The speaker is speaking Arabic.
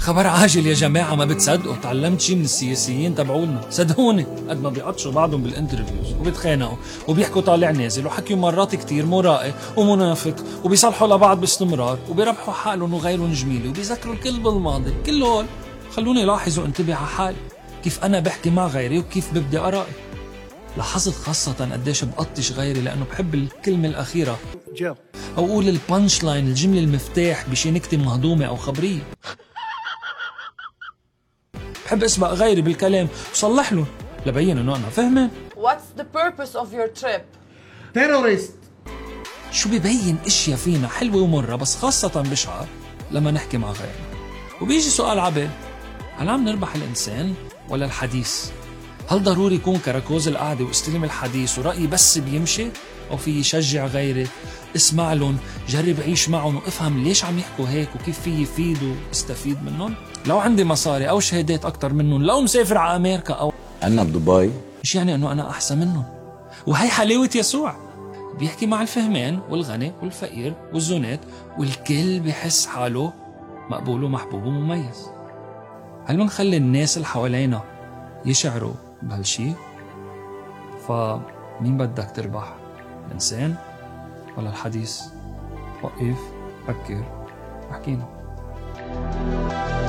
خبر عاجل يا جماعة، ما بتصدقوا تعلمت شي من السياسيين تبعولنا، صدقوني قد ما بيعطشوا بعضهم بالانترفيوز وبيتخانقوا وبيحكوا طالع نازل وحكيوا مرات كتير مرائي ومنافق وبيصلحوا لبعض باستمرار وبيربحوا حالهم وغيرهم جميلة وبيذكروا الكل بالماضي. كل هول خلوني لاحظ وانتبه على حالي، كيف أنا بحكي مع غيري وكيف ببدي آرائي. لاحظت خاصة قديش بقطش غيري لأنه بحب الكلمة الأخيرة أو أقول البانش لاين، الجملة المفتاح بشي نكتة مهضومة أو خبرية. بحب اسبق غيري بالكلام وصلح له لبين انه انا فهمان. What's the purpose of your trip? terrorist. شو ببين اشياء فينا حلوة ومرة، بس خاصة بشعر لما نحكي مع غيرنا. وبيجي سؤال عبال، هل عم نربح الانسان ولا الحديث؟ هل ضروري يكون كراكوز القعدة واستلم الحديث ورأيي بس بيمشي، او في يشجع غيري، اسمع لهم، جرب عيش معهم وافهم ليش عم يحكوا هيك وكيف في يفيد واستفيد منهم؟ لو عندي مصاري او شهادات اكتر منهم، لو مسافر على امريكا او انا بدبي، مش يعني انه انا احسن منهم. وهي حلاوة يسوع، بيحكي مع الفهمان والغني والفقير والزنات والكل بيحس حاله مقبول ومحبوب ومميز. هل بنخلي الناس اللي حوالينا يشعروا بهالشي؟ فمين بدك تربح، الإنسان ولا الحديث؟ وقف، فكر، احكينا.